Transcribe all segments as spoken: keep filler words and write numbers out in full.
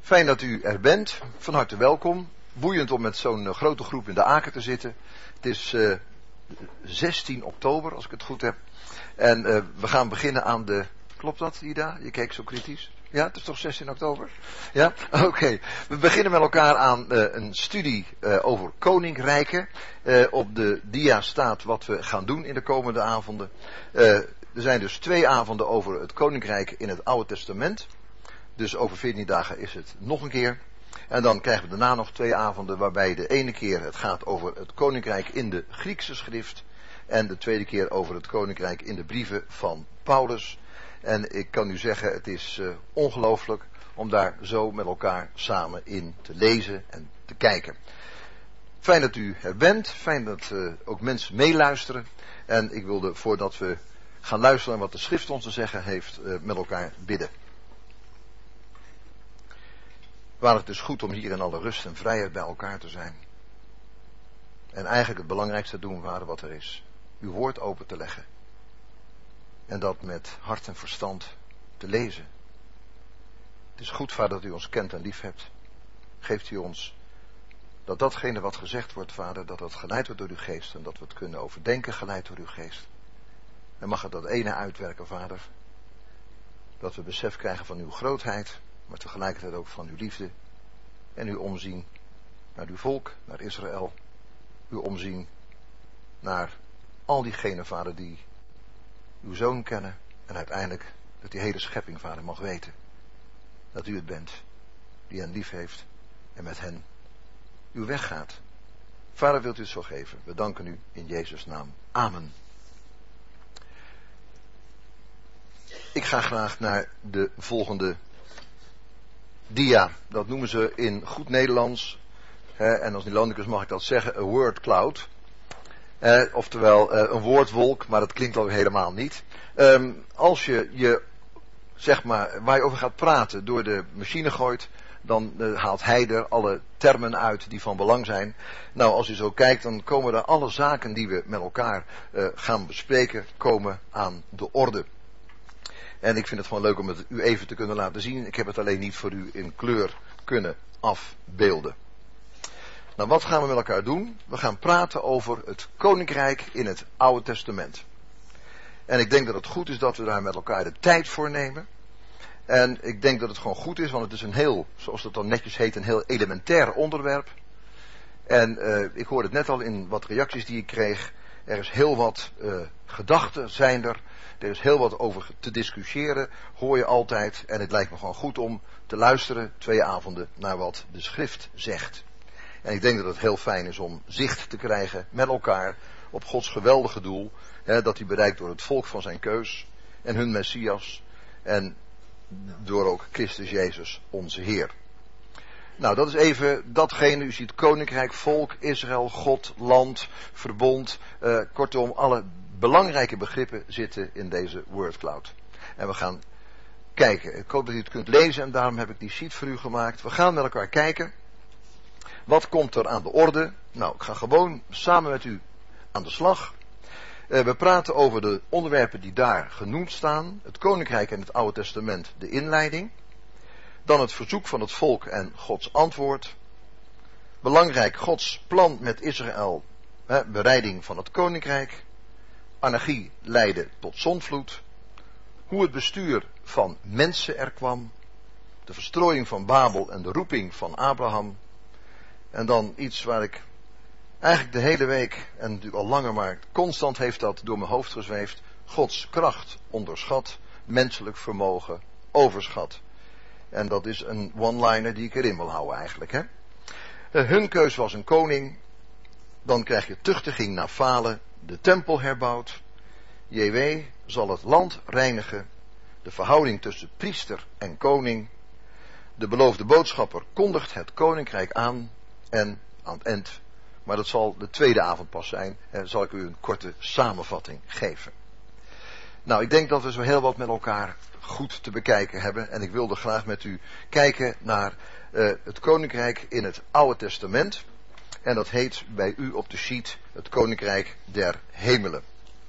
Fijn dat u er bent. Van harte welkom. Boeiend om met zo'n uh, grote groep in de Aken te zitten. Het is uh, zestien oktober, als ik het goed heb. En uh, we gaan beginnen aan de... Klopt dat, Ida? Je keek zo kritisch. Ja, het is toch zestien oktober? Ja? Oké. Okay. We beginnen met elkaar aan uh, een studie uh, over koninkrijken. Uh, op de dia staat wat we gaan doen in de komende avonden. Uh, er zijn dus twee avonden over het koninkrijk in het Oude Testament. Dus over veertien dagen is het nog een keer. En dan krijgen we daarna nog twee avonden waarbij de ene keer het gaat over het koninkrijk in de Griekse schrift. En de tweede keer over het koninkrijk in de brieven van Paulus. En ik kan u zeggen, het is uh, ongelooflijk om daar zo met elkaar samen in te lezen en te kijken. Fijn dat u er bent, fijn dat uh, ook mensen meeluisteren. En ik wilde, voordat we gaan luisteren naar wat de schrift ons te zeggen heeft, uh, met elkaar bidden. Waar het dus goed om hier in alle rust en vrijheid bij elkaar te zijn. En eigenlijk het belangrijkste doen, Vader, wat er is. Uw woord open te leggen. En dat met hart en verstand te lezen. Het is goed, Vader, dat u ons kent en lief hebt. Geeft u ons dat datgene wat gezegd wordt, Vader, dat dat geleid wordt door uw geest. En dat we het kunnen overdenken, geleid door uw geest. En mag het dat ene uitwerken, Vader. Dat we besef krijgen van uw grootheid, maar tegelijkertijd ook van uw liefde. En uw omzien naar uw volk, naar Israël. Uw omzien naar al diegenen, Vader, die uw zoon kennen. En uiteindelijk dat die hele schepping, Vader, mag weten dat u het bent die hen lief heeft en met hen uw weg gaat. Vader, wilt u het zo geven? We danken u in Jezus' naam. Amen. Ik ga graag naar de volgende dia. Dat noemen ze in goed Nederlands, hè, en als Nederlandicus mag ik dat zeggen, een word cloud. Eh, oftewel eh, een woordwolk, maar dat klinkt ook helemaal niet. Um, als je je, zeg maar, waar je over gaat praten door de machine gooit, dan uh, haalt hij er alle termen uit die van belang zijn. Nou, als u zo kijkt, dan komen er alle zaken die we met elkaar uh, gaan bespreken, komen aan de orde. En ik vind het gewoon leuk om het u even te kunnen laten zien. Ik heb het alleen niet voor u in kleur kunnen afbeelden. Nou, wat gaan we met elkaar doen? We gaan praten over het koninkrijk in het Oude Testament. En ik denk dat het goed is dat we daar met elkaar de tijd voor nemen. En ik denk dat het gewoon goed is, want het is een heel, zoals dat dan netjes heet, een heel elementair onderwerp. En uh, ik hoorde het net al in wat reacties die ik kreeg. Er is heel wat uh, gedachten zijn er. Er is heel wat over te discussiëren, hoor je altijd. En het lijkt me gewoon goed om te luisteren, twee avonden, naar wat de schrift zegt. En ik denk dat het heel fijn is om zicht te krijgen met elkaar op Gods geweldige doel. Hè, dat hij bereikt door het volk van zijn keus en hun Messias. En door ook Christus Jezus, onze Heer. Nou, dat is even datgene, u ziet koninkrijk, volk, Israël, God, land, verbond. Uh, kortom, alle belangrijke begrippen zitten in deze wordcloud. En we gaan kijken. Ik hoop dat u het kunt lezen en daarom heb ik die sheet voor u gemaakt. We gaan met elkaar kijken. Wat komt er aan de orde? Nou, ik ga gewoon samen met u aan de slag. Uh, we praten over de onderwerpen die daar genoemd staan. Het koninkrijk in het Oude Testament, de inleiding. Dan het verzoek van het volk en Gods antwoord. Belangrijk, Gods plan met Israël. Hè, bereiding van het koninkrijk. Anarchie leidde tot zondvloed. Hoe het bestuur van mensen er kwam. De verstrooiing van Babel en de roeping van Abraham. En dan iets waar ik eigenlijk de hele week, en natuurlijk al langer, maar constant heeft dat door mijn hoofd gezweefd. Gods kracht onderschat, menselijk vermogen overschat. En dat is een one-liner die ik erin wil houden eigenlijk. Hè? Uh, hun keus was een koning. Dan krijg je tuchtiging naar falen. De tempel herbouwd. J W zal het land reinigen. De verhouding tussen priester en koning. De beloofde boodschapper kondigt het koninkrijk aan. En aan het eind, maar dat zal de tweede avond pas zijn, eh, zal ik u een korte samenvatting geven. Nou, ik denk dat we zo heel wat met elkaar goed te bekijken hebben. En ik wilde graag met u kijken naar uh, het koninkrijk in het Oude Testament. En dat heet bij u op de sheet het koninkrijk der hemelen.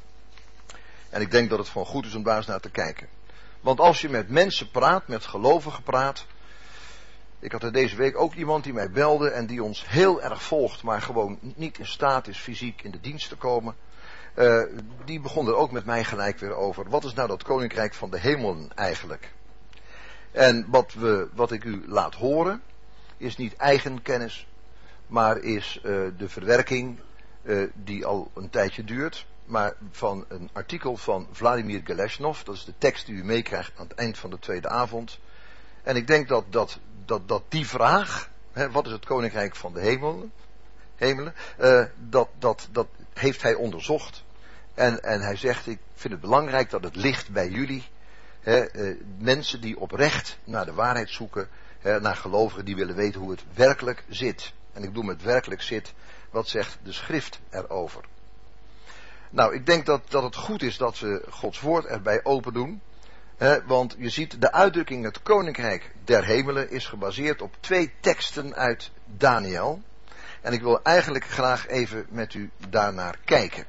En ik denk dat het gewoon goed is om daar eens naar te kijken. Want als je met mensen praat, met gelovigen praat, Ik had er deze week ook iemand die mij belde en die ons heel erg volgt, maar gewoon niet in staat is fysiek in de dienst te komen. Uh, die begon er ook met mij gelijk weer over. Wat is nou dat koninkrijk van de hemelen eigenlijk? En wat, we, wat ik u laat horen is niet eigen kennis, maar is uh, de verwerking uh, die al een tijdje duurt, maar van een artikel van Vladimir Gelesnov. Dat is de tekst die u meekrijgt aan het eind van de tweede avond. En ik denk dat, dat, dat, dat die vraag, hè, wat is het koninkrijk van de hemelen, hemelen uh, dat, dat, dat heeft hij onderzocht. En, en hij zegt, ik vind het belangrijk dat het ligt bij jullie. Hè, uh, mensen die oprecht naar de waarheid zoeken, hè, naar gelovigen die willen weten hoe het werkelijk zit. En ik bedoel met werkelijk zit, wat zegt de schrift erover? Nou, ik denk dat, dat het goed is dat we Gods woord erbij open doen. Hè, want je ziet, de uitdrukking het koninkrijk der hemelen is gebaseerd op twee teksten uit Daniel. En ik wil eigenlijk graag even met u daarnaar kijken.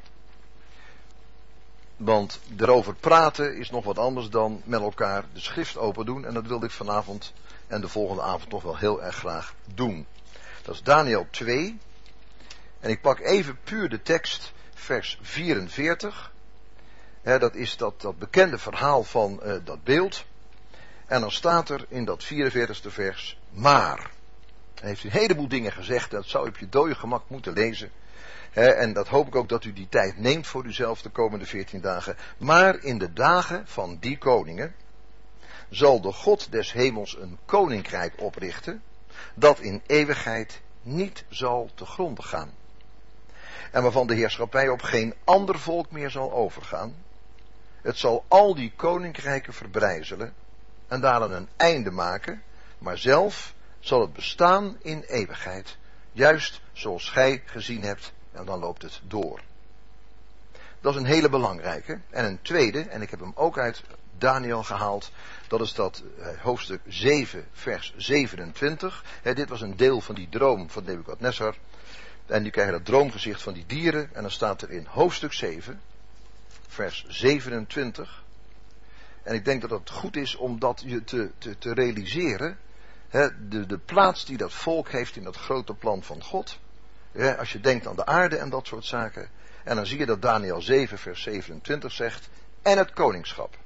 Want erover praten is nog wat anders dan met elkaar de schrift open doen. En dat wilde ik vanavond en de volgende avond toch wel heel erg graag doen. Dat is Daniel twee. En ik pak even puur de tekst, vers vierenveertig. He, dat is dat, dat bekende verhaal van uh, dat beeld. En dan staat er in dat vierenveertigste vers, maar. Hij heeft een heleboel dingen gezegd, dat zou u op je dode gemak moeten lezen. He, en dat hoop ik ook dat u die tijd neemt voor uzelf de komende veertien dagen. Maar in de dagen van die koningen zal de God des hemels een koninkrijk oprichten, dat in eeuwigheid niet zal te gronde gaan. En waarvan de heerschappij op geen ander volk meer zal overgaan. Het zal al die koninkrijken verbrijzelen en daaraan een einde maken, maar zelf zal het bestaan in eeuwigheid, juist zoals gij gezien hebt, en dan loopt het door. Dat is een hele belangrijke. En een tweede, en ik heb hem ook uit Daniel gehaald, dat is dat uh, hoofdstuk zeven, vers zevenentwintig. He, dit was een deel van die droom van Nebukadnezar. En die krijgen dat droomgezicht van die dieren, en dan staat er in hoofdstuk zeven, vers zevenentwintig. En ik denk dat het goed is om dat je te, te, te realiseren. He, de, de plaats die dat volk heeft in dat grote plan van God. He, als je denkt aan de aarde en dat soort zaken. En dan zie je dat Daniel zeven, vers zevenentwintig zegt. En het koningschap.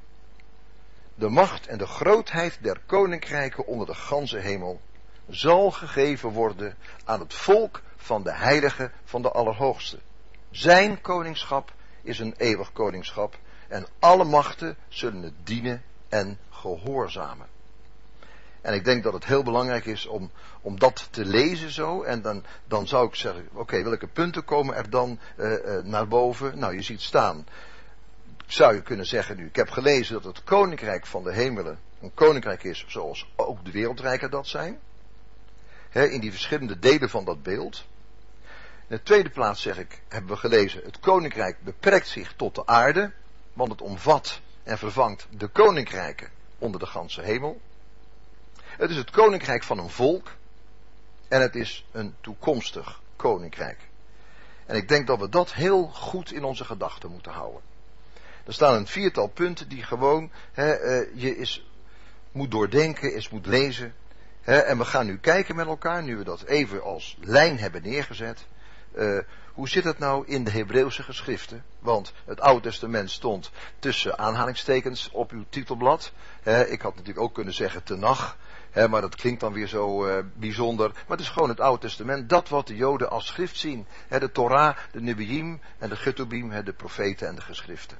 De macht en de grootheid der koninkrijken onder de ganse hemel zal gegeven worden aan het volk van de heilige van de Allerhoogste. Zijn koningschap is een eeuwig koningschap en alle machten zullen het dienen en gehoorzamen. En ik denk dat het heel belangrijk is om, om dat te lezen zo. En dan, dan zou ik zeggen, oké, okay, welke punten komen er dan uh, uh, naar boven? Nou, je ziet staan, zou je kunnen zeggen nu, ik heb gelezen dat het koninkrijk van de hemelen een koninkrijk is zoals ook de wereldrijken dat zijn. He, in die verschillende delen van dat beeld. In de tweede plaats zeg ik, hebben we gelezen, het koninkrijk beperkt zich tot de aarde, want het omvat en vervangt de koninkrijken onder de ganse hemel. Het is het koninkrijk van een volk en het is een toekomstig koninkrijk. En ik denk dat we dat heel goed in onze gedachten moeten houden. Er staan een viertal punten die gewoon he, uh, je is, moet doordenken, is moet lezen. He, en we gaan nu kijken met elkaar, nu we dat even als lijn hebben neergezet. Uh, hoe zit het nou in de Hebreeuwse geschriften? Want het Oude Testament stond tussen aanhalingstekens op uw titelblad. He, ik had natuurlijk ook kunnen zeggen Tenach. He, maar dat klinkt dan weer zo uh, bijzonder. Maar het is gewoon het Oude Testament. Dat wat de Joden als schrift zien. He, de Torah, de Nebiïm en de Getubim. He, de profeten en de geschriften.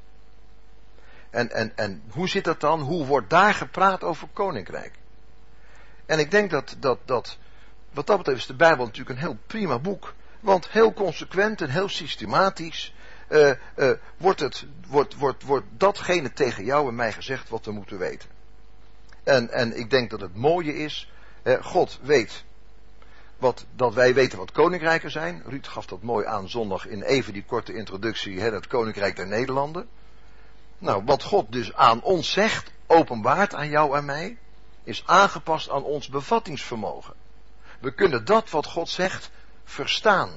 En, en, en hoe zit dat dan? Hoe wordt daar gepraat over koninkrijk? En ik denk dat, dat, dat wat dat betreft is de Bijbel natuurlijk een heel prima boek. Want heel consequent en heel systematisch uh, uh, wordt, het, wordt, wordt, wordt datgene tegen jou en mij gezegd wat we moeten weten. En, en ik denk dat het mooie is, eh, God weet wat, dat wij weten wat koninkrijken zijn. Ruud gaf dat mooi aan zondag in even die korte introductie, hè, het koninkrijk der Nederlanden. Nou, wat God dus aan ons zegt, openbaart aan jou en mij, is aangepast aan ons bevattingsvermogen. We kunnen dat wat God zegt verstaan.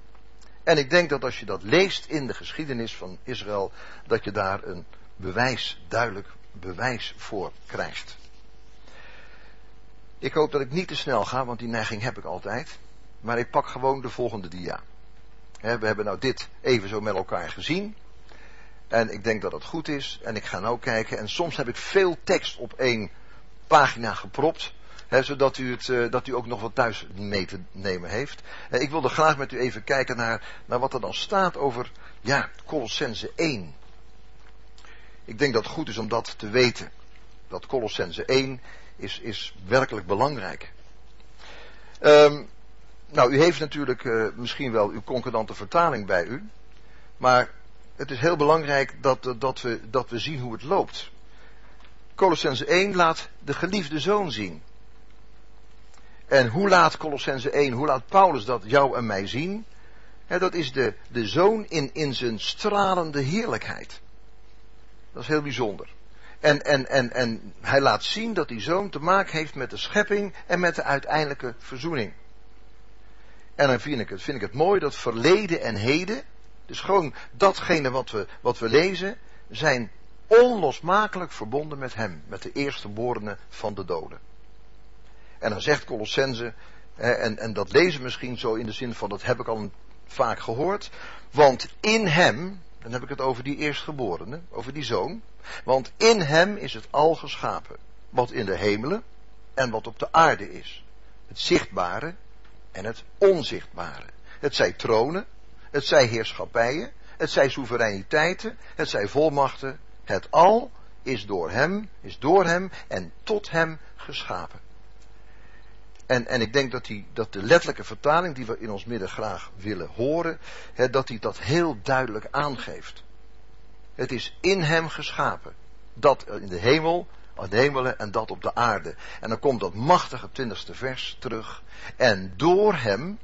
En ik denk dat als je dat leest in de geschiedenis van Israël, dat je daar een bewijs, duidelijk bewijs voor krijgt. Ik hoop dat ik niet te snel ga, want die neiging heb ik altijd. Maar ik pak gewoon de volgende dia. He, we hebben nou dit even zo met elkaar gezien. En ik denk dat het goed is. En ik ga nou kijken. En soms heb ik veel tekst op één pagina gepropt. He, zodat u het, uh, dat u ook nog wat thuis mee te nemen heeft. En ik wilde graag met u even kijken naar, naar wat er dan staat over, ja, Kolossenzen één. Ik denk dat het goed is om dat te weten. Dat Kolossenzen één is, is werkelijk belangrijk. Um, nou, u heeft natuurlijk uh, misschien wel uw concordante vertaling bij u. Maar het is heel belangrijk dat, dat, we, dat we zien hoe het loopt. Kolossenzen één laat de geliefde zoon zien. En hoe laat Kolossenzen één, hoe laat Paulus dat jou en mij zien? He, dat is de, de zoon in, in zijn stralende heerlijkheid. Dat is heel bijzonder. En, en, en, en hij laat zien dat die zoon te maken heeft met de schepping en met de uiteindelijke verzoening. En dan vind ik het, vind ik het mooi dat verleden en heden, dus gewoon datgene wat we, wat we lezen, zijn onlosmakelijk verbonden met hem, met de eerstgeborene van de doden. En dan zegt Kolossenzen, en, en dat lezen we misschien zo in de zin van, dat heb ik al vaak gehoord, want in hem, dan heb ik het over die eerstgeborene, over die zoon, want in hem is het al geschapen, wat in de hemelen en wat op de aarde is. Het zichtbare en het onzichtbare. Het zij tronen, het zij heerschappijen, het zij soevereiniteiten, het zij volmachten, het al is door hem, is door hem en tot hem geschapen. En, en ik denk dat, die, dat de letterlijke vertaling die we in ons midden graag willen horen, he, dat die dat heel duidelijk aangeeft. Het is in hem geschapen. Dat in de hemel, aan de hemelen en dat op de aarde. En dan komt dat machtige twintigste vers terug. En door hem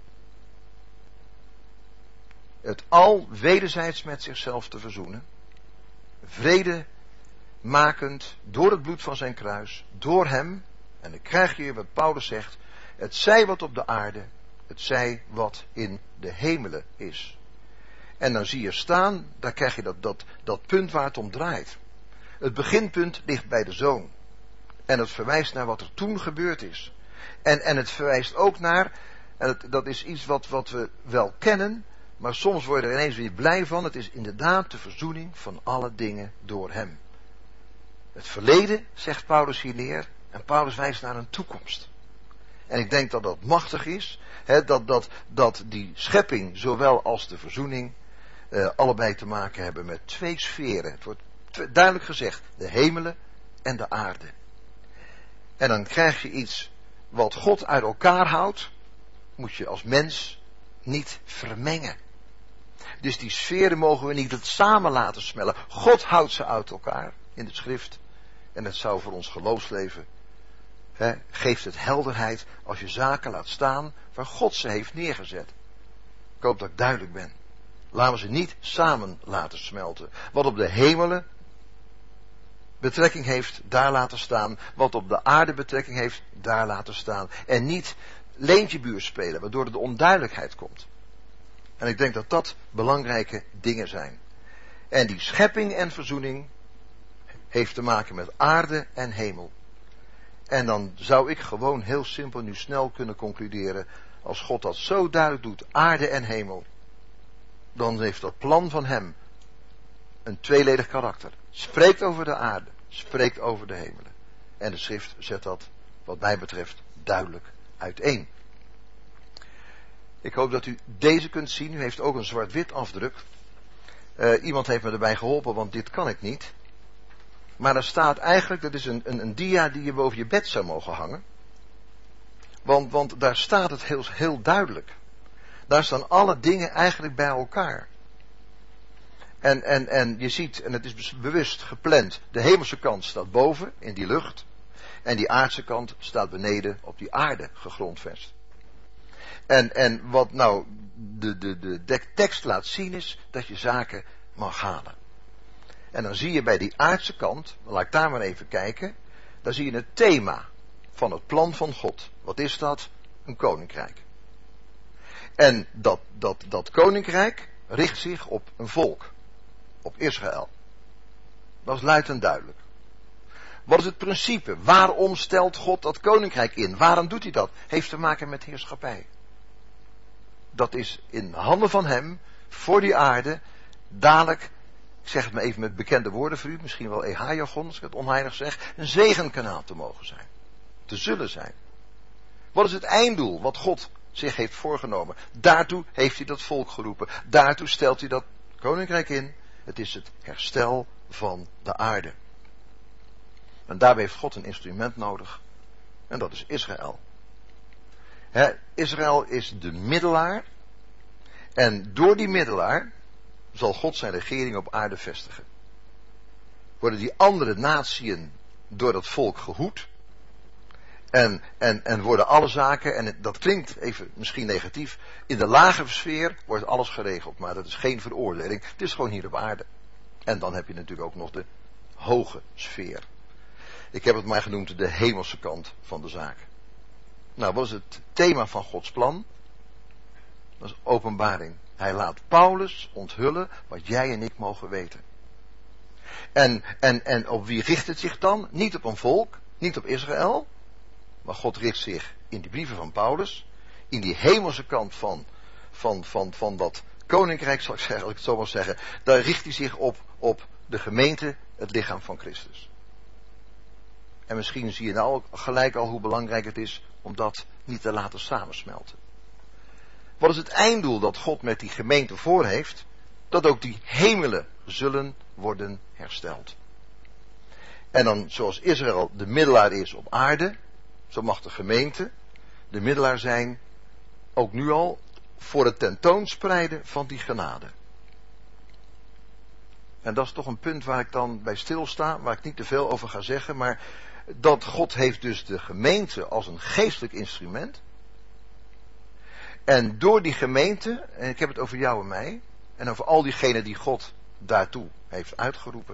het al wederzijds met zichzelf te verzoenen. Vrede makend door het bloed van zijn kruis. Door hem. En dan krijg je wat Paulus zegt. Het zij wat op de aarde. Het zij wat in de hemelen is. En dan zie je staan, daar krijg je dat, dat, dat punt waar het om draait. Het beginpunt ligt bij de zoon. En het verwijst naar wat er toen gebeurd is. En, en het verwijst ook naar, en het, dat is iets wat, wat we wel kennen, maar soms word je er ineens weer blij van. Het is inderdaad de verzoening van alle dingen door hem. Het verleden, zegt Paulus hier neer, en Paulus wijst naar een toekomst. En ik denk dat dat machtig is, hè, dat, dat, dat die schepping, zowel als de verzoening, uh, allebei te maken hebben met twee sferen. Het wordt duidelijk gezegd, de hemelen en de aarde. En dan krijg je iets wat God uit elkaar houdt, moet je als mens niet vermengen. Dus die sferen mogen we niet het samen laten smellen. God houdt ze uit elkaar in de schrift. En het zou voor ons geloofsleven, he, geeft het helderheid als je zaken laat staan waar God ze heeft neergezet. Ik hoop dat ik duidelijk ben. Laten we ze niet samen laten smelten. Wat op de hemelen betrekking heeft, daar laten staan. Wat op de aarde betrekking heeft, daar laten staan. En niet leentjebuur spelen, waardoor er de onduidelijkheid komt. En ik denk dat dat belangrijke dingen zijn. En die schepping en verzoening heeft te maken met aarde en hemel. En dan zou ik gewoon heel simpel nu snel kunnen concluderen, als God dat zo duidelijk doet, aarde en hemel, dan heeft dat plan van hem een tweeledig karakter. Spreekt over de aarde, spreekt over de hemelen. En de schrift zet dat, wat mij betreft, duidelijk uiteen. Ik hoop dat u deze kunt zien. U heeft ook een zwart-wit afdruk. Uh, iemand heeft me erbij geholpen, want dit kan ik niet. Maar er staat eigenlijk, dat is een, een, een dia die je boven je bed zou mogen hangen. Want, want daar staat het heel, heel duidelijk. Daar staan alle dingen eigenlijk bij elkaar. En, en, en je ziet, en het is bewust gepland, de hemelse kant staat boven, in die lucht. En die aardse kant staat beneden, op die aarde gegrondvest. En, en wat nou de, de, de tekst laat zien is, dat je zaken mag halen. En dan zie je bij die aardse kant, laat ik daar maar even kijken, dan zie je het thema van het plan van God. Wat is dat? Een koninkrijk. En dat, dat, dat koninkrijk richt zich op een volk. Op Israël. Dat is luid en duidelijk. Wat is het principe? Waarom stelt God dat koninkrijk in? Waarom doet hij dat? Heeft te maken met heerschappij. Dat is in handen van hem, voor die aarde, dadelijk, ik zeg het maar even met bekende woorden voor u, misschien wel E H-jargon, als ik het onheilig zeg, een zegenkanaal te mogen zijn. Te zullen zijn. Wat is het einddoel wat God zich heeft voorgenomen? Daartoe heeft hij dat volk geroepen. Daartoe stelt hij dat koninkrijk in. Het is het herstel van de aarde. En daarbij heeft God een instrument nodig. En dat is Israël. He, Israël is de middelaar. En door die middelaar zal God zijn regering op aarde vestigen. Worden die andere natieën door dat volk gehoed. En, en, en worden alle zaken, en dat klinkt even misschien negatief, in de lage sfeer wordt alles geregeld. Maar dat is geen veroordeling. Het is gewoon hier op aarde. En dan heb je natuurlijk ook nog de hoge sfeer. Ik heb het maar genoemd de hemelse kant van de zaak. Nou, wat is het thema van Gods plan? Dat is openbaring. Hij laat Paulus onthullen wat jij en ik mogen weten. En, en, en op wie richt het zich dan? Niet op een volk, niet op Israël. Maar God richt zich in die brieven van Paulus, in die hemelse kant van, van, van, van dat koninkrijk, zal ik, zeggen, als ik het zo mag zeggen. Daar richt hij zich op, op de gemeente, het lichaam van Christus. En misschien zie je nou gelijk al hoe belangrijk het is om dat niet te laten samensmelten. Wat is het einddoel dat God met die gemeente voor heeft? Dat ook die hemelen zullen worden hersteld. En dan zoals Israël de middelaar is op aarde, zo mag de gemeente de middelaar zijn, ook nu al, voor het tentoonspreiden van die genade. En dat is toch een punt waar ik dan bij stilsta, waar ik niet te veel over ga zeggen, maar dat God heeft dus de gemeente als een geestelijk instrument. En door die gemeente, en ik heb het over jou en mij, en over al diegenen die God daartoe heeft uitgeroepen.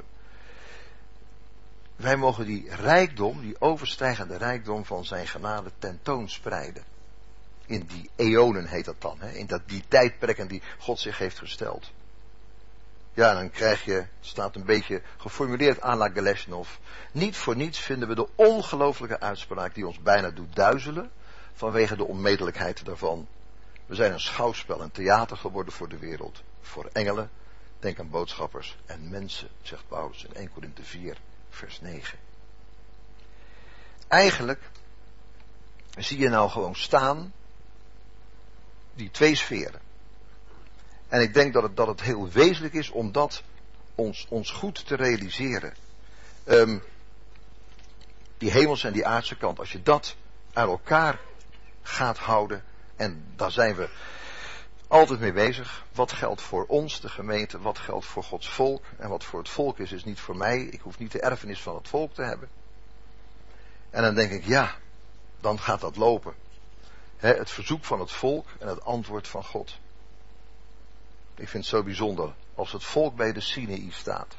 Wij mogen die rijkdom, die overstijgende rijkdom van zijn genade tentoonspreiden. In die eonen heet dat dan, hè? In dat, die tijdperken die God zich heeft gesteld. Ja, dan krijg je, het staat een beetje geformuleerd à la Gelesnov. Niet voor niets vinden we de ongelooflijke uitspraak die ons bijna doet duizelen, vanwege de onmetelijkheid daarvan. We zijn een schouwspel, een theater geworden voor de wereld. Voor engelen, denk aan boodschappers en mensen, zegt Paulus in Eerste Korinthe vier, vers negen. Eigenlijk zie je nou gewoon staan die twee sferen. En ik denk dat het, dat het heel wezenlijk is om dat ons, ons goed te realiseren. Um, die hemelse en die aardse kant, als je dat aan elkaar gaat houden, en daar zijn we altijd mee bezig. Wat geldt voor ons, de gemeente, wat geldt voor Gods volk. En wat voor het volk is, is niet voor mij. Ik hoef niet de erfenis van het volk te hebben. En dan denk ik, ja, dan gaat dat lopen. He, het verzoek van het volk en het antwoord van God. Ik vind het zo bijzonder als het volk bij de Sinaï staat.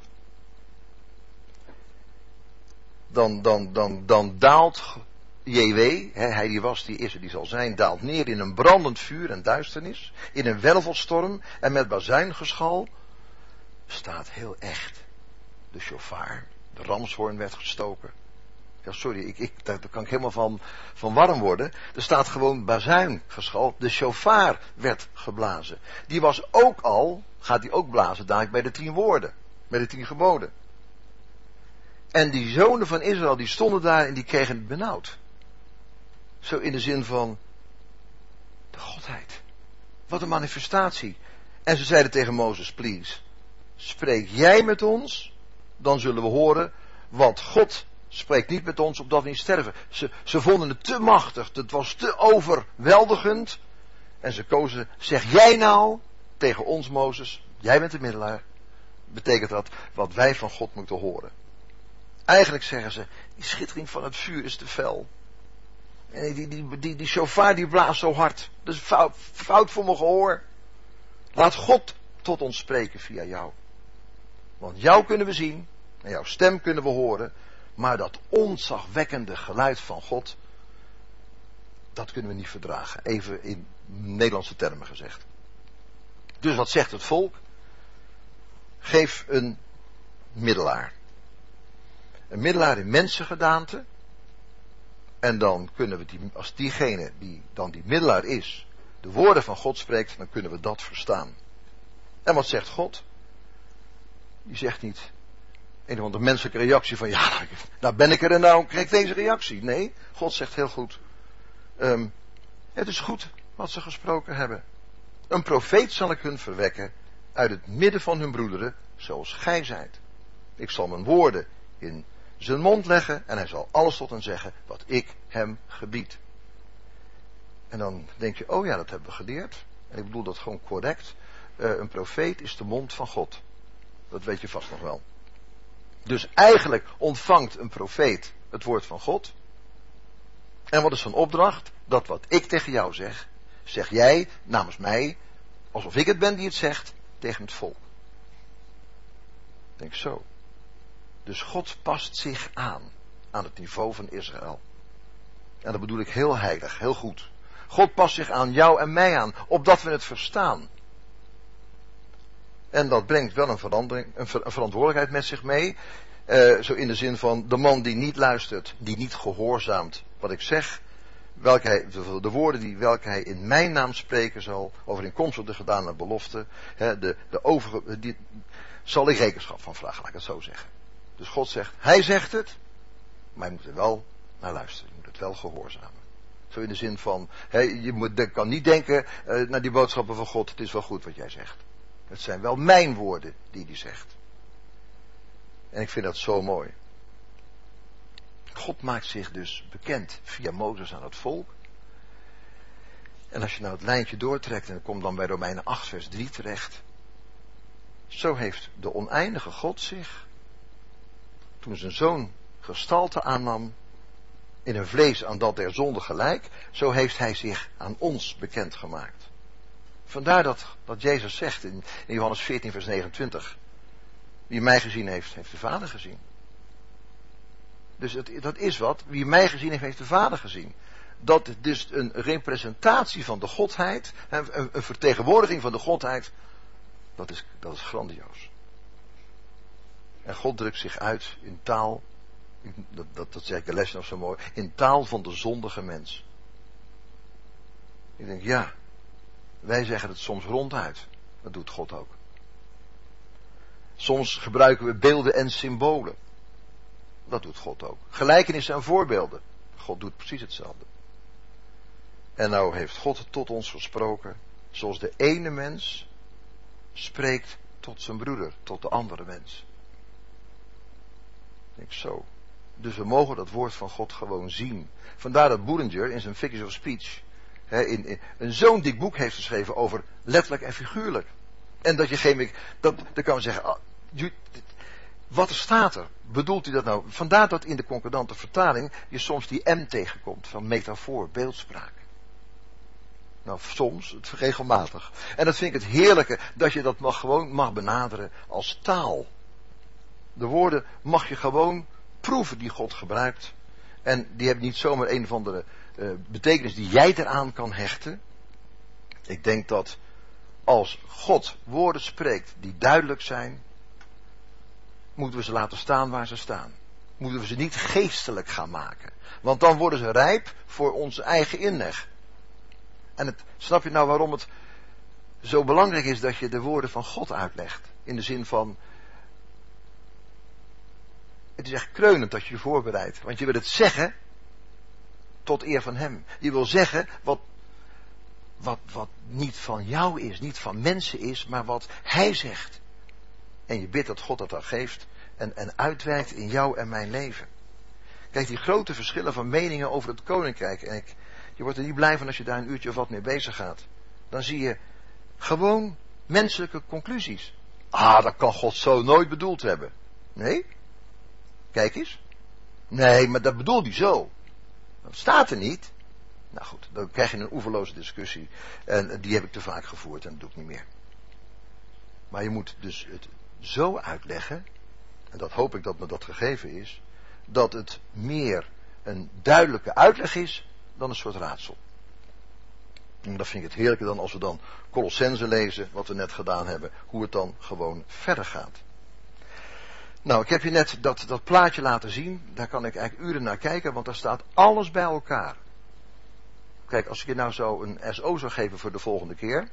Dan, dan, dan, dan daalt J W, he, hij die was, die is er, die zal zijn, daalt neer in een brandend vuur en duisternis, in een wervelstorm en met bazuingeschal, staat heel echt. De shofar, de ramshoorn werd gestoken. Ja, sorry, ik, ik, daar, daar kan ik helemaal van, van warm worden. Er staat gewoon bazuingeschal, de shofar werd geblazen. Die was ook al, gaat die ook blazen, dadelijk bij de tien woorden, bij de tien geboden. En die zonen van Israël, die stonden daar en die kregen het benauwd. Zo in de zin van de Godheid. Wat een manifestatie. En ze zeiden tegen Mozes, please, spreek jij met ons, dan zullen we horen, want God spreekt niet met ons opdat we niet sterven. Ze, ze vonden het te machtig, het was te overweldigend. En ze kozen, zeg jij nou tegen ons Mozes, jij bent de middelaar, betekent dat wat wij van God moeten horen. Eigenlijk zeggen ze, die schittering van het vuur is te fel. En die, die, die, die shofar die blaast zo hard. Dat is fout, fout voor mijn gehoor. Laat God tot ons spreken via jou. Want jou kunnen we zien. En jouw stem kunnen we horen. Maar dat ontzagwekkende geluid van God. Dat kunnen we niet verdragen. Even in Nederlandse termen gezegd. Dus wat zegt het volk? Geef een middelaar. Een middelaar in mensengedaante. En dan kunnen we, die, als diegene die dan die middelaar is, de woorden van God spreekt, dan kunnen we dat verstaan. En wat zegt God? Die zegt niet een of andere menselijke reactie van, ja, nou ben ik er en nou krijg ik deze reactie. Nee, God zegt heel goed, um, het is goed wat ze gesproken hebben. Een profeet zal ik hun verwekken uit het midden van hun broederen, zoals gij zijt. Ik zal mijn woorden in zijn mond leggen en hij zal alles tot hen zeggen wat ik hem gebied. En dan denk je, oh ja, dat hebben we geleerd. En ik bedoel dat gewoon correct. Uh, een profeet is de mond van God. Dat weet je vast nog wel. Dus eigenlijk ontvangt een profeet het woord van God. En wat is zijn opdracht? Dat wat ik tegen jou zeg, zeg jij namens mij, alsof ik het ben die het zegt, tegen het volk. Denk zo. Dus God past zich aan, aan het niveau van Israël. En dat bedoel ik heel heilig, heel goed. God past zich aan jou en mij aan, opdat we het verstaan. En dat brengt wel een, verandering, een, ver, een verantwoordelijkheid met zich mee. Uh, zo in de zin van de man die niet luistert, die niet gehoorzaamt wat ik zeg. Welke hij, de, de woorden die welke hij in mijn naam spreken zal, overeenkomstig de gedane belofte. Hè, de, de overige, die, zal ik rekenschap van vragen, laat ik het zo zeggen. Dus God zegt, hij zegt het, maar je moet er wel naar luisteren. Je moet het wel gehoorzamen. Zo in de zin van, hè, je moet, kan niet denken uh, naar die boodschappen van God, het is wel goed wat jij zegt. Het zijn wel mijn woorden die hij zegt. En ik vind dat zo mooi. God maakt zich dus bekend via Mozes aan het volk. En als je nou het lijntje doortrekt en dan komt dan bij Romeinen acht vers drie terecht. Zo heeft de oneindige God zich, toen zijn zoon gestalte aannam, in een vlees aan dat der zonde gelijk, zo heeft hij zich aan ons bekendgemaakt. Vandaar dat, dat Jezus zegt in, in Johannes veertien vers negenentwintig. Wie mij gezien heeft, heeft de Vader gezien. Dus het, dat is wat. Wie mij gezien heeft, heeft de Vader gezien. Dat dus een representatie van de Godheid, een, een vertegenwoordiging van de Godheid, dat is, dat is grandioos. En God drukt zich uit in taal, dat, dat, dat zeg ik de les nog zo mooi, in taal van de zondige mens. Ik denk, ja, wij zeggen het soms ronduit. Dat doet God ook. Soms gebruiken we beelden en symbolen. Dat doet God ook. Gelijkenissen en voorbeelden. God doet precies hetzelfde. En nou heeft God tot ons gesproken, zoals de ene mens spreekt tot zijn broeder, tot de andere mens. Ik denk zo. Dus we mogen dat woord van God gewoon zien. Vandaar dat Boulanger in zijn Figures of Speech He, in, in, een zo'n dik boek heeft geschreven over letterlijk en figuurlijk. En dat je geen... Dat, dan kan we zeggen... Ah, je, wat staat er? Bedoelt u dat nou? Vandaar dat in de concordante vertaling je soms die M tegenkomt. Van metafoor, beeldspraak. Nou, soms, het regelmatig. En dat vind ik het heerlijke. Dat je dat mag, gewoon mag benaderen als taal. De woorden mag je gewoon proeven die God gebruikt. En die hebben niet zomaar een of andere uh, betekenis die jij eraan kan hechten. Ik denk dat als God woorden spreekt die duidelijk zijn, moeten we ze laten staan waar ze staan. Moeten we ze niet geestelijk gaan maken. Want dan worden ze rijp voor onze eigen inleg. En het, snap je nou waarom het zo belangrijk is dat je de woorden van God uitlegt? In de zin van, het is echt kreunend dat je je voorbereidt. Want je wil het zeggen tot eer van hem. Je wil zeggen wat, wat, wat niet van jou is, niet van mensen is, maar wat hij zegt. En je bidt dat God dat dan geeft en, en uitwerkt in jou en mijn leven. Kijk, die grote verschillen van meningen over het koninkrijk. En ik, je wordt er niet blij van als je daar een uurtje of wat mee bezig gaat. Dan zie je gewoon menselijke conclusies. Ah, dat kan God zo nooit bedoeld hebben. Nee? Kijk eens. Nee, maar dat bedoelt hij zo. Dat staat er niet. Nou goed, dan krijg je een oeverloze discussie. En die heb ik te vaak gevoerd en dat doe ik niet meer. Maar je moet dus het zo uitleggen, en dat hoop ik dat me dat gegeven is, dat het meer een duidelijke uitleg is dan een soort raadsel. En dat vind ik het heerlijke dan als we dan Colossenzen lezen, wat we net gedaan hebben, hoe het dan gewoon verder gaat. Nou, ik heb je net dat, dat plaatje laten zien. Daar kan ik eigenlijk uren naar kijken, want daar staat alles bij elkaar. Kijk, als ik je nou zo een S O zou geven voor de volgende keer.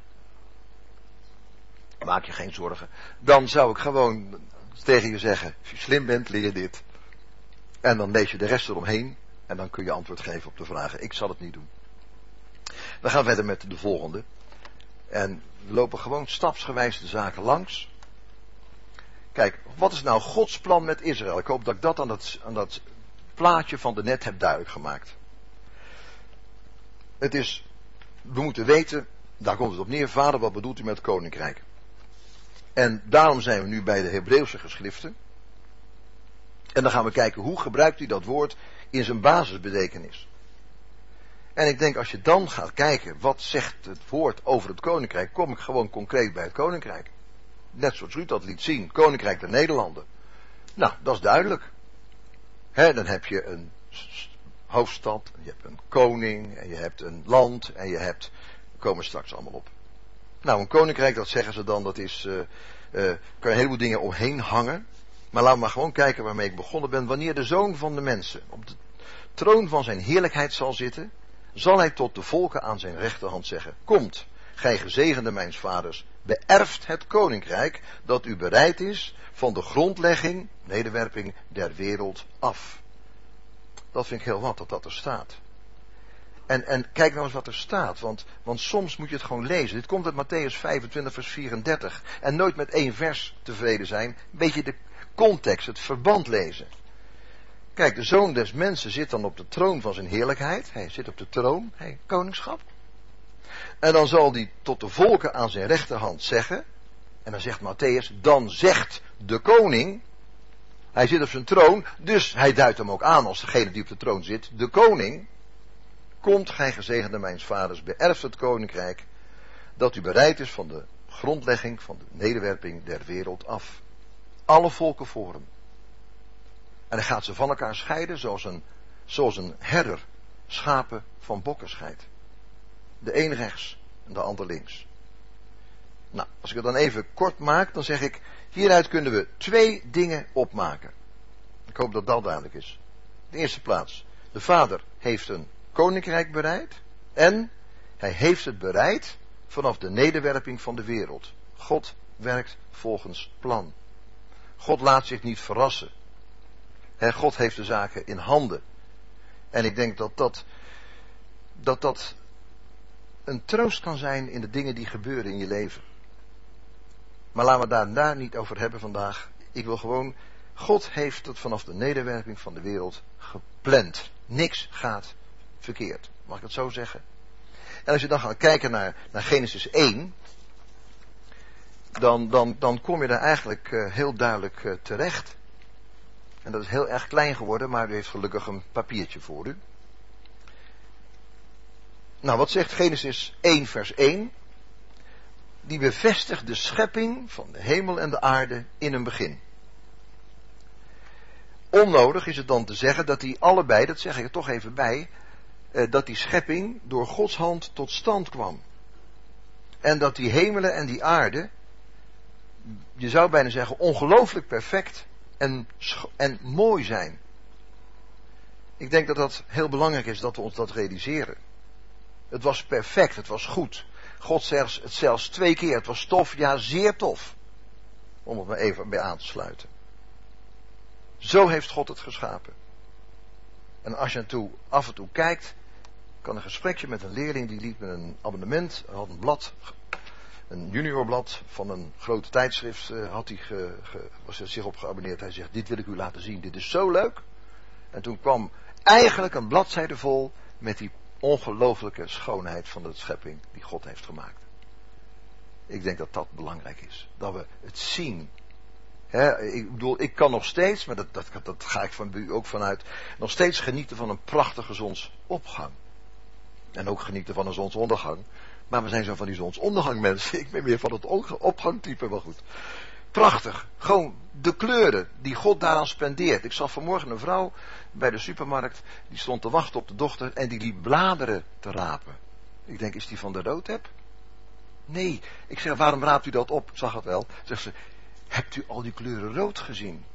Maak je geen zorgen. Dan zou ik gewoon tegen je zeggen, als je slim bent, leer je dit. En dan lees je de rest eromheen. En dan kun je antwoord geven op de vragen. Ik zal het niet doen. We gaan verder met de volgende. En we lopen gewoon stapsgewijs de zaken langs. Kijk, wat is nou Gods plan met Israël? Ik hoop dat ik dat aan dat, aan dat plaatje van de net heb duidelijk gemaakt. Het is, we moeten weten, daar komt het op neer, Vader, wat bedoelt u met het koninkrijk? En daarom zijn we nu bij de Hebreeuwse geschriften. En dan gaan we kijken, hoe gebruikt hij dat woord in zijn basisbetekenis? En ik denk, als je dan gaat kijken, wat zegt het woord over het koninkrijk, kom ik gewoon concreet bij het koninkrijk. Net zoals Ruud dat liet zien, koninkrijk der Nederlanden. Nou, dat is duidelijk. He, dan heb je een hoofdstad, je hebt een koning, en je hebt een land, en je hebt, we komen straks allemaal op. Nou, een koninkrijk, dat zeggen ze dan, dat is, uh, uh, kan je een heleboel dingen omheen hangen. Maar laten we maar gewoon kijken waarmee ik begonnen ben. Wanneer de zoon van de mensen op de troon van zijn heerlijkheid zal zitten, zal hij tot de volken aan zijn rechterhand zeggen, komt, gij gezegende mijns vaders, beërft het koninkrijk dat u bereid is van de grondlegging, nederwerping der wereld af. Dat vind ik heel wat dat dat er staat. En, en kijk nou eens wat er staat, want, want soms moet je het gewoon lezen. Dit komt uit Matthäus vijfentwintig vers vierendertig. En nooit met één vers tevreden zijn. Een beetje de context, het verband lezen. Kijk, de zoon des mensen zit dan op de troon van zijn heerlijkheid. Hij zit op de troon, hij, koningschap. En dan zal hij tot de volken aan zijn rechterhand zeggen. En dan zegt Matthäus, dan zegt de koning. Hij zit op zijn troon, dus hij duidt hem ook aan als degene die op de troon zit, de koning. Komt, gij gezegende mijns vaders, beërft het koninkrijk, dat u bereid is van de grondlegging, van de nederwerping der wereld af. Alle volken voor hem. En hij gaat ze van elkaar scheiden, zoals een, zoals een herder schapen van bokken scheidt. De een rechts en de ander links. Nou, als ik het dan even kort maak, dan zeg ik, hieruit kunnen we twee dingen opmaken. Ik hoop dat dat duidelijk is. In de eerste plaats, de Vader heeft een koninkrijk bereid en hij heeft het bereid vanaf de nederwerping van de wereld. God werkt volgens plan. God laat zich niet verrassen. He, God heeft de zaken in handen. En ik denk dat dat, dat dat een troost kan zijn in de dingen die gebeuren in je leven. Maar laten we daar, daar niet over hebben vandaag. Ik wil gewoon, God heeft het vanaf de nederwerping van de wereld gepland. Niks gaat verkeerd. Mag ik het zo zeggen? En als je dan gaat kijken naar, naar Genesis één. Dan, dan, dan kom je daar eigenlijk uh, heel duidelijk uh, terecht. En dat is heel erg klein geworden, maar u heeft gelukkig een papiertje voor u. Nou, wat zegt Genesis één vers één? Die bevestigt de schepping van de hemel en de aarde in een begin. Onnodig is het dan te zeggen dat die allebei, dat zeg ik er toch even bij, eh, dat die schepping door Gods hand tot stand kwam. En dat die hemelen en die aarde, je zou bijna zeggen, ongelooflijk perfect en, en mooi zijn. Ik denk dat dat heel belangrijk is dat we ons dat realiseren. Het was perfect, het was goed. God zegt het zelfs twee keer, het was tof, ja zeer tof. Om het maar even bij aan te sluiten. Zo heeft God het geschapen. En als je naartoe af en toe kijkt, kan een gesprekje met een leerling, die liet me een abonnement, had een blad, een juniorblad van een grote tijdschrift, uh, had hij ge, ge, was er zich op geabonneerd. Hij zegt, dit wil ik u laten zien, dit is zo leuk. En toen kwam eigenlijk een bladzijde vol met die ongelooflijke schoonheid van de schepping die God heeft gemaakt. Ik denk dat dat belangrijk is. Dat we het zien. He, ik bedoel, ik kan nog steeds, maar dat, dat, dat ga ik van u ook vanuit, nog steeds genieten van een prachtige zonsopgang. En ook genieten van een zonsondergang. Maar we zijn zo van die zonsondergang mensen. Ik ben meer van het opgangtype, maar goed. Prachtig. Gewoon de kleuren die God daaraan spendeert. Ik zag vanmorgen een vrouw bij de supermarkt. Die stond te wachten op de dochter. En die liep bladeren te rapen. Ik denk, is die van de roodheb? Nee. Ik zeg, waarom raapt u dat op? Ik zag het wel. Zegt ze, Hebt u al die kleuren rood gezien?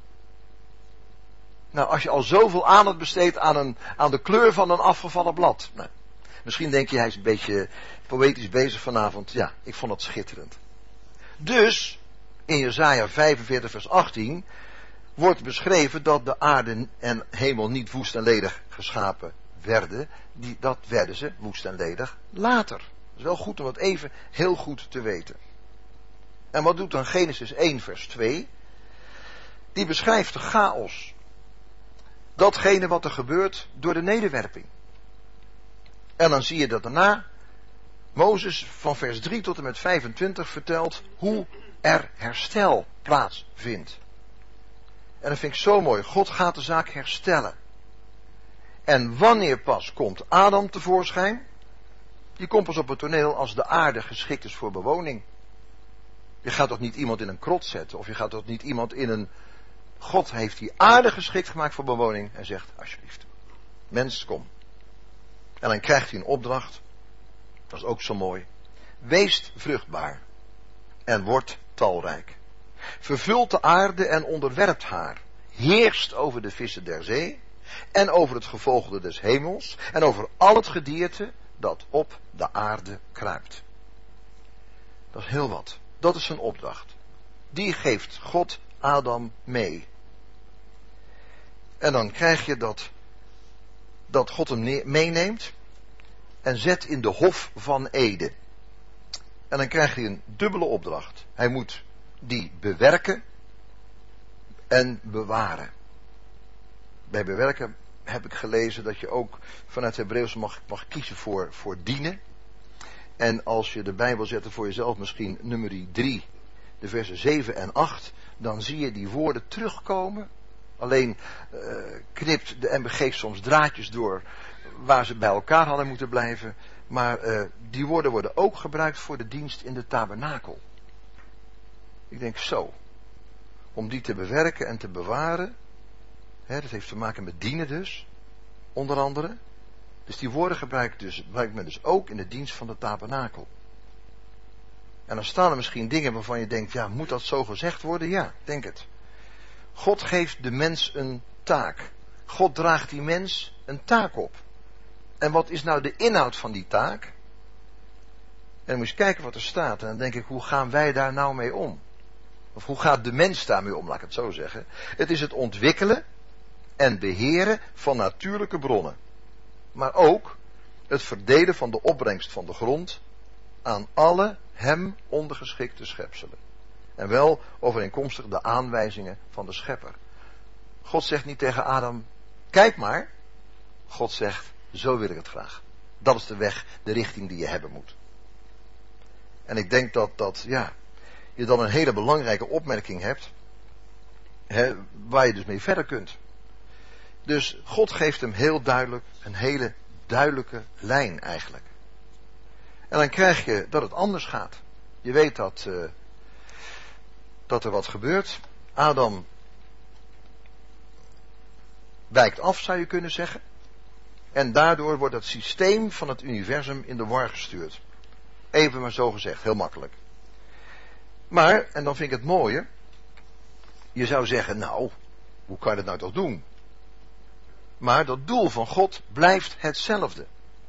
Nou, als je al zoveel aandacht besteedt aan, een, aan de kleur van een afgevallen blad. Nou, misschien denk je, hij is een beetje poëtisch bezig vanavond. Ja, ik vond het schitterend. Dus, in Jesaja vijfenveertig vers achttien, wordt beschreven dat de aarde en hemel niet woest en ledig geschapen werden. Die, dat werden ze, woest en ledig, later. Dat is wel goed om het even heel goed te weten. En wat doet dan Genesis één vers twee? Die beschrijft de chaos. Datgene wat er gebeurt door de nederwerping. En dan zie je dat daarna Mozes van vers drie tot en met vijfentwintig vertelt hoe er herstel plaatsvindt. En dat vind ik zo mooi. God gaat de zaak herstellen. En wanneer pas komt Adam tevoorschijn? Die komt pas op het toneel als de aarde geschikt is voor bewoning. Je gaat toch niet iemand in een krot zetten? Of je gaat toch niet iemand in een... God heeft die aarde geschikt gemaakt voor bewoning. En zegt, alsjeblieft, mens, kom. En dan krijgt hij een opdracht. Dat is ook zo mooi. Wees vruchtbaar. En wordt talrijk. Vervult de aarde en onderwerpt haar. Heerst over de vissen der zee. En over het gevogelte des hemels. En over al het gedierte dat op de aarde kruipt. Dat is heel wat. Dat is zijn opdracht. Die geeft God Adam mee. En dan krijg je dat, dat God hem meeneemt en zet in de hof van Eden. En dan krijgt hij een dubbele opdracht. Hij moet die bewerken en bewaren. Bij bewerken heb ik gelezen dat je ook vanuit het Hebreeuws mag, mag kiezen voor, voor dienen. En als je de Bijbel zet voor jezelf misschien nummer drie, de versen zeven en acht, dan zie je die woorden terugkomen. Alleen uh, knipt de M B G soms draadjes door waar ze bij elkaar hadden moeten blijven. Maar uh, die woorden worden ook gebruikt voor de dienst in de tabernakel. Ik denk zo. Om die te bewerken en te bewaren. Hè, dat heeft te maken met dienen dus. Onder andere. Dus die woorden gebruikt, dus, gebruikt men dus ook in de dienst van de tabernakel. En dan staan er misschien dingen waarvan je denkt, ja, moet dat zo gezegd worden? Ja, denk het. God geeft de mens een taak. God draagt die mens een taak op. En wat is nou de inhoud van die taak? En dan moet je kijken wat er staat. En dan denk ik, hoe gaan wij daar nou mee om? Of hoe gaat de mens daarmee om, laat ik het zo zeggen. Het is het ontwikkelen en beheren van natuurlijke bronnen. Maar ook het verdelen van de opbrengst van de grond aan alle hem ondergeschikte schepselen. En wel overeenkomstig de aanwijzingen van de schepper. God zegt niet tegen Adam, kijk maar. God zegt, zo wil ik het graag. Dat is de weg, de richting die je hebben moet. En ik denk dat, dat ja, je dan een hele belangrijke opmerking hebt. Hè, waar je dus mee verder kunt. Dus God geeft hem heel duidelijk, een hele duidelijke lijn eigenlijk. En dan krijg je dat het anders gaat. Je weet dat, uh, dat er wat gebeurt. Adam wijkt af, zou je kunnen zeggen. En daardoor wordt het systeem van het universum in de war gestuurd. Even maar zo gezegd, heel makkelijk. Maar, en dan vind ik het mooie. Je zou zeggen, nou, hoe kan je dat nou toch doen? Maar dat doel van God blijft hetzelfde.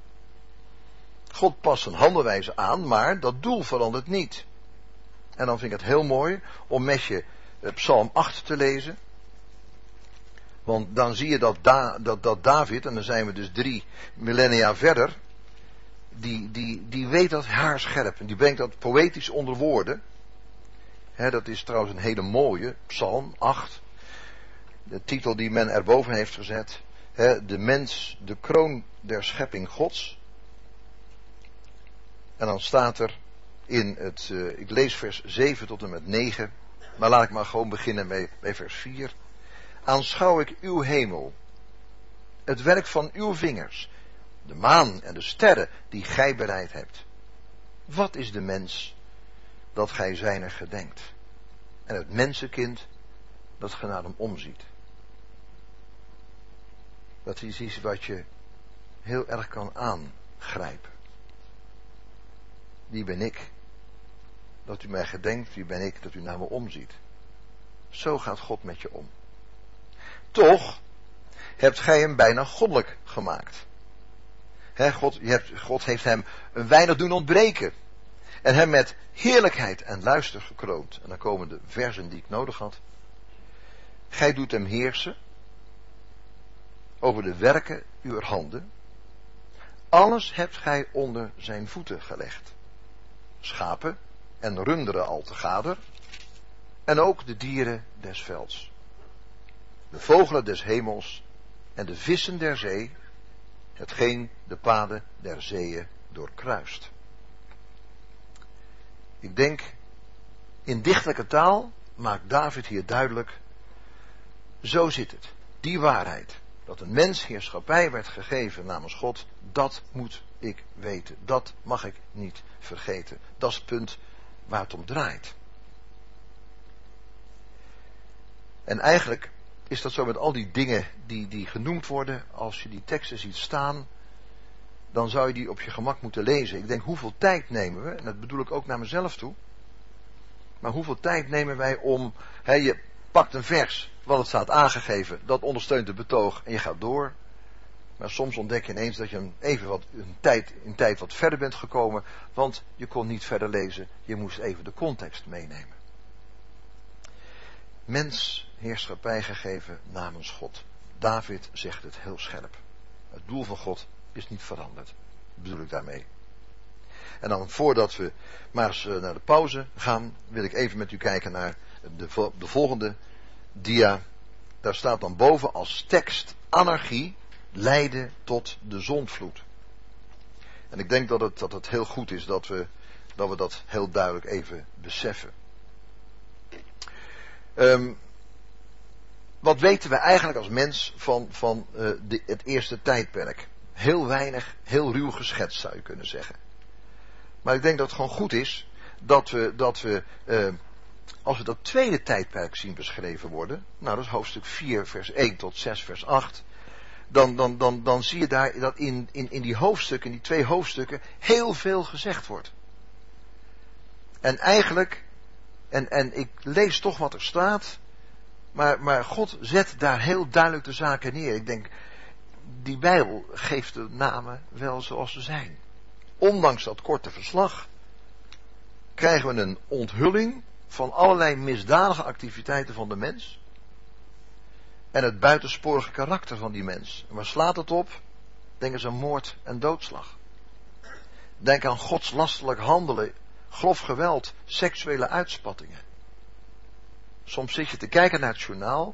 God past zijn handelwijze aan, maar dat doel verandert niet. En dan vind ik het heel mooi om met je Psalm acht te lezen. Want dan zie je dat, da, dat, dat David, en dan zijn we dus drie millennia verder, die, die, die weet dat haarscherp en die brengt dat poëtisch onder woorden. He, dat is trouwens een hele mooie, Psalm acht. De titel die men erboven heeft gezet. He, de mens, de kroon der schepping Gods. En dan staat er in het, uh, ik lees vers zeven tot en met negen. Maar laat ik maar gewoon beginnen met, met vers vier. Aanschouw ik uw hemel. Het werk van uw vingers. De maan en de sterren die gij bereid hebt. Wat is de mens dat gij zijner gedenkt? En het mensenkind dat ge naar hem omziet. Dat is iets wat je heel erg kan aangrijpen. Wie ben ik dat u mij gedenkt, wie ben ik, dat u naar me omziet. Zo gaat God met je om. Toch hebt gij hem bijna goddelijk gemaakt. He, God, je hebt, God heeft hem een weinig doen ontbreken. En hem met heerlijkheid en luister gekroond. En dan komen de versen die ik nodig had. Gij doet hem heersen over de werken uwer handen. Alles hebt gij onder zijn voeten gelegd. Schapen en runderen al te gader. En ook de dieren des velds. De vogelen des hemels en de vissen der zee. Hetgeen de paden der zeeën doorkruist. Ik denk, in dichtelijke taal maakt David hier duidelijk, zo zit het. Die waarheid, dat een mens heerschappij werd gegeven namens God, dat moet ik weten. Dat mag ik niet vergeten. Dat is het punt waar het om draait. En eigenlijk is dat zo met al die dingen die, die genoemd worden. Als je die teksten ziet staan, dan zou je die op je gemak moeten lezen. Ik denk, hoeveel tijd nemen we, en dat bedoel ik ook naar mezelf toe. Maar hoeveel tijd nemen wij om, he, je pakt een vers, want het staat aangegeven, dat ondersteunt het betoog en je gaat door. Maar soms ontdek je ineens dat je een, even wat, een tijd, in tijd wat verder bent gekomen, want je kon niet verder lezen, je moest even de context meenemen. Mens heerschappij gegeven namens God. David zegt het heel scherp. Het doel van God is niet veranderd. Dat bedoel ik daarmee. En dan voordat we maar eens naar de pauze gaan, wil ik even met u kijken naar de, de volgende dia. Daar staat dan boven als tekst: anarchie leidde tot de zondvloed. En ik denk dat het, dat het heel goed is dat we, dat we dat heel duidelijk even beseffen. Um, wat weten we eigenlijk als mens van, van uh, de, het eerste tijdperk? Heel weinig, heel ruw geschetst zou je kunnen zeggen. Maar ik denk dat het gewoon goed is dat we, dat we uh, als we dat tweede tijdperk zien beschreven worden, nou dat is hoofdstuk vier vers één tot zes vers acht, dan, dan, dan, dan zie je daar dat in, in, in die hoofdstukken, in die twee hoofdstukken, heel veel gezegd wordt. En eigenlijk, en, en ik lees toch wat er staat, maar, maar God zet daar heel duidelijk de zaken neer. Ik denk, die Bijbel geeft de namen wel zoals ze zijn. Ondanks dat korte verslag krijgen we een onthulling van allerlei misdadige activiteiten van de mens. En het buitensporige karakter van die mens. En waar slaat het op? Denk eens aan moord en doodslag. Denk aan godslastelijk handelen, grof geweld, seksuele uitspattingen. Soms zit je te kijken naar het journaal.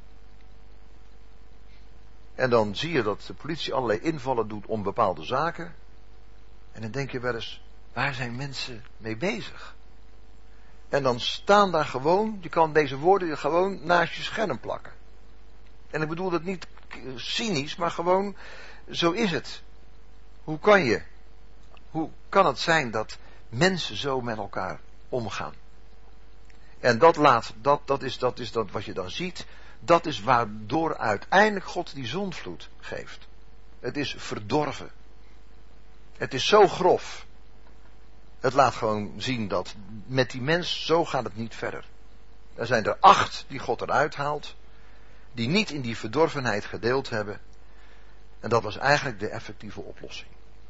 En dan zie je dat de politie allerlei invallen doet om bepaalde zaken. En dan denk je wel eens, waar zijn mensen mee bezig? En dan staan daar gewoon, je kan deze woorden gewoon naast je scherm plakken. En ik bedoel dat niet cynisch, maar gewoon, zo is het. Hoe kan je, hoe kan het zijn dat mensen zo met elkaar omgaan? En dat laat, dat, dat is, dat is dat wat je dan ziet, dat is waardoor uiteindelijk God die zondvloed geeft. Het is verdorven. Het is zo grof. Het laat gewoon zien dat met die mens, zo gaat het niet verder. Er zijn er acht die God eruit haalt, die niet in die verdorvenheid gedeeld hebben. En dat was eigenlijk de effectieve oplossing.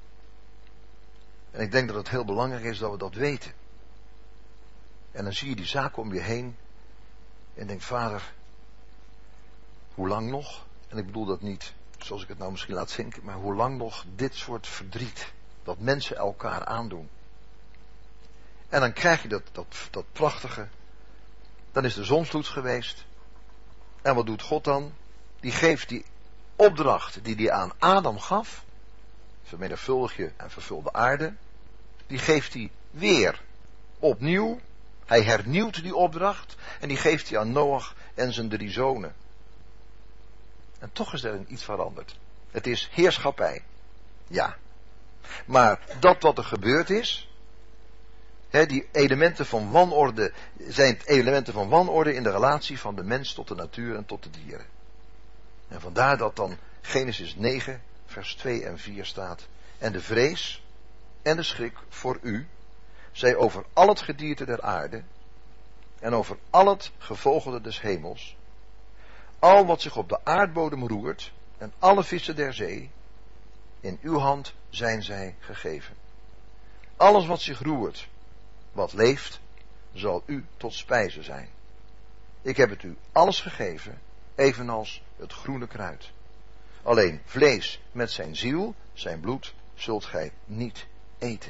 En ik denk dat het heel belangrijk is dat we dat weten. En dan zie je die zaken om je heen en denk, Vader, hoe lang nog? En ik bedoel dat niet zoals ik het nou misschien laat zinken, maar hoe lang nog dit soort verdriet, dat mensen elkaar aandoen. En dan krijg je dat, dat, dat prachtige, dan is de zondvloed geweest. En wat doet God dan? Die geeft die opdracht die hij aan Adam gaf, vermenigvuldig je en vervul de aarde, die geeft hij weer opnieuw. Hij hernieuwt die opdracht en die geeft hij aan Noach en zijn drie zonen. En toch is er iets veranderd. Het is heerschappij. Ja. Maar dat wat er gebeurd is, he, die elementen van wanorde, zijn elementen van wanorde in de relatie van de mens tot de natuur en tot de dieren. En vandaar dat dan Genesis negen, vers twee en vier staat. En de vrees en de schrik voor u zij over al het gedierte der aarde en over al het gevogelte des hemels, al wat zich op de aardbodem roert en alle vissen der zee, in uw hand zijn zij gegeven. Alles wat zich roert, wat leeft, zal u tot spijze zijn. Ik heb het u alles gegeven, evenals het groene kruid. Alleen vlees met zijn ziel, zijn bloed, zult gij niet eten.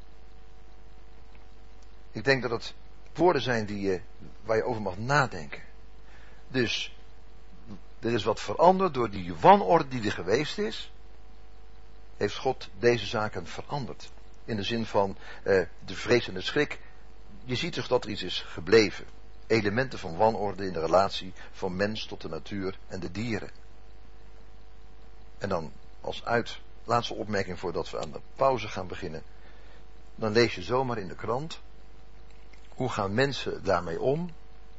Ik denk dat het woorden zijn die je, waar je over mag nadenken. Dus er is wat veranderd door die wanorde die er geweest is. Heeft God deze zaken veranderd. In de zin van eh, de vrees en de schrik. Je ziet toch dat er iets is gebleven. Elementen van wanorde in de relatie van mens tot de natuur en de dieren. En dan als uit, laatste opmerking voordat we aan de pauze gaan beginnen. Dan lees je zomaar in de krant. Hoe gaan mensen daarmee om?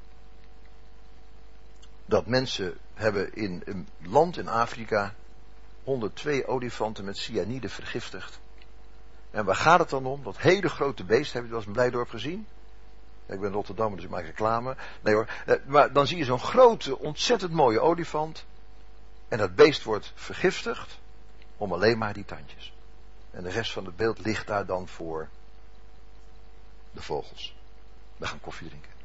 Dat mensen hebben in een land in Afrika honderdtwee olifanten met cyanide vergiftigd. En waar gaat het dan om? Dat hele grote beest, heb je wel eens in Blijdorp gezien? Ik ben Rotterdam, dus ik maak reclame. Nee hoor, maar dan zie je zo'n grote, ontzettend mooie olifant. En dat beest wordt vergiftigd om alleen maar die tandjes. En de rest van het beeld ligt daar dan voor de vogels. We gaan koffie drinken.